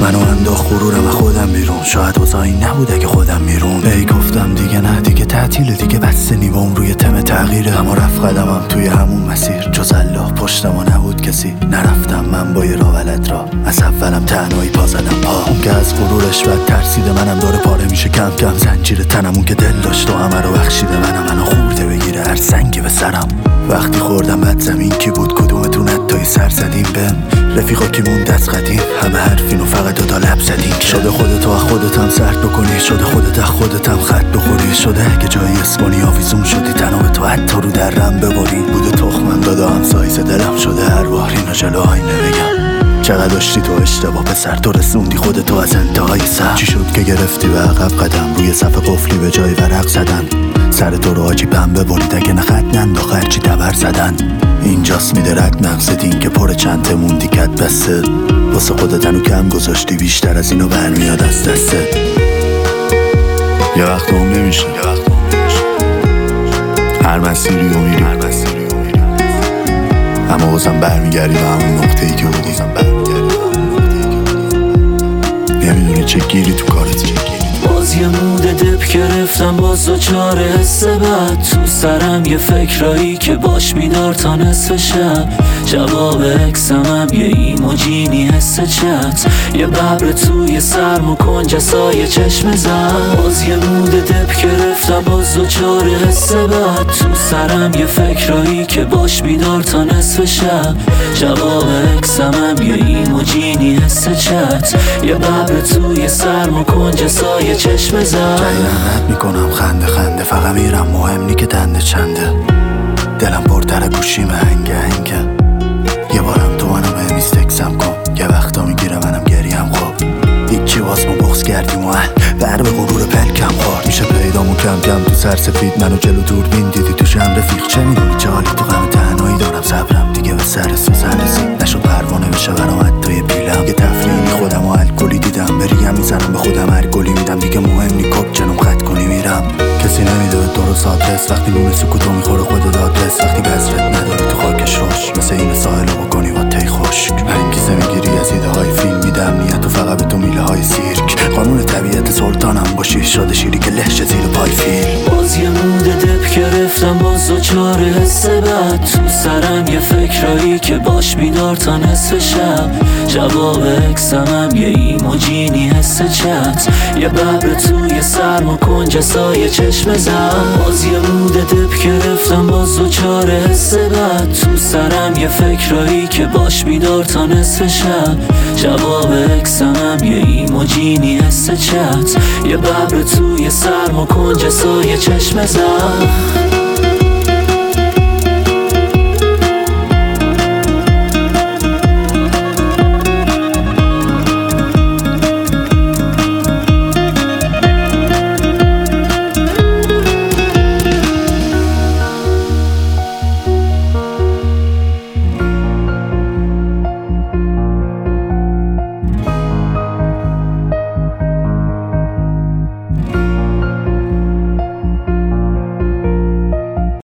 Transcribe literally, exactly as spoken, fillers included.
منو انداخت غرورم از خودم بیرون. شاید واسه این نبود اگه خودم میرون. ای گفتم دیگه نه، دیگه تعطیله، دیگه بسته نیوام روی تم تغییره. اما رفت قدمم توی همون مسیر، جز الله پشتم و نبود کسی. نرفتم من با یه راولت را، از اولم تنهایی پا زدم پا. اون که از غرورش بد ترسیده، منم داره پاره میشه کم کم. زنجیر تنم اون که دل داشت و همه رو بخشیده، منم منو خورده بگیره هر سنگی به سرم. وقتی خوردم بد زمین کی بود، کدومتون حتایی سر زدیم بهم. رفیقا کی موند از قدیم، همه حرفین و فقط دوتا لب زدیم. شده خودتو از خودتم سرد بکنی، شده خودت از خودتم خط بخوری. شده اگه جایی اسپانی آویزون شدی، تنها به تو حتی رو درم ببری. بوده تخمم داده هم سایز دلم شده هر بار اینو جلو آینه بگم. چقدر داشتی تو اشتباه پسر، تو رسوندی خودتو از انتهای سر. چی شد که گرفتی به عقب قدم، روی صف قفلی به جای ورق زدن. سر تو رو آجی پنبه برید اگه نخط ننداخ هرچی تبر زدن. اینجاست میدرد مغزت، این که پر چند موندی کت بسته. واسه خودت هنو کم گذاشتی، بیشتر از اینو برمیاد از دسته. یه وقت هم نمیشه، هر مسیری رو میری، اما بازم برمیگردی به همون نقطه ای که بودی. نمیدونی چه گیری تو کارت. باز یه مود دپ گرفتم، باز دوچار حس بد. تو سرم یه فکرایی که باش بیدار تا نصف شب. جواب اکسمم یه ایموجینی حس چت. یه ببر توی سرم و کنجسای چشم زد. باز یه مود دپ گرفتم، باز دوچار حس بد. تو سرم یه فکرایی که باش بیدار تا نصف شب. جواب اکسمم یه ایموجینی حس چت. یه ببر توی سرم و کنجسای چشم زد. جایی رد میکنم خنده خنده، فقط میرم مهم نی که دنده چنده. دلم پرتر گوشیم هنگه هنگه. یه بارم تو منو به میستکسم کن، یه وقتا میگیره منم گریم. خب هیچی باز ما بغض کردیم و اهل بر به غرور پلکم خورد. میشه پیدامو کم کم تو سر سفید، منو جلو دوربین دیدی تو شم رفیق. چه میدونی چه حالی تو غم تنهایی دارم، صبرم دیگه به سر سوزن رسید. نشد پروانه بشه برام حتی یه پیلم. یه تفریحی خودم و الکلی دیدم، بریم میزنم به خودم هر گلی میدم. دیگه مهم نی کپ جنوم خط کنی میرم. کسی نمیده درست آدرس، وقتی نون سکوتو میخوره خودت آدرس. وقتی بذرت نداری تو خاکش روش، مثل این ساحل رو بکنی با تی خشک. انگیزه میگیری از ایده های فیلم، میدم نیت و فقط به تو میله های سیرک. قانون طبیعت سلطانم باشی، شاده شیری که لهشه زیر پای فیل. باز یه مود دپ گرفتم، باز دوچار حس بد. تو سرم یه فکرایی که باش بیدار تا نصف شب. جواب اکسمم یه ایموجینی حس چت. یه ببر توی سرم و کنجسای چشم زد. باز یه مود دپ گرفتم، باز دوچار حس بد. تو سرم یه فکرایی که باش بیدار تا نصف شب. جواب اکسمم یه ایموجینی حس چت. یه ببر توی سرم و کنجسای چشم زد.